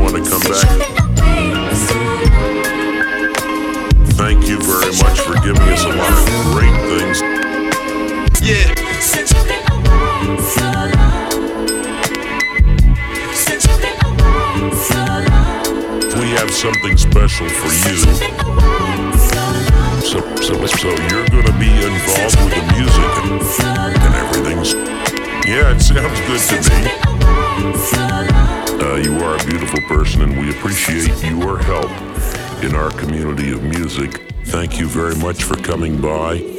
want to come back? Thank you very much for giving us a lot of great things. Yeah. We have something special for you. So you're gonna be involved with the music and everything's. Yeah, it sounds good to me. You are a beautiful person, and we appreciate your help in our community of music. Thank you very much for coming by.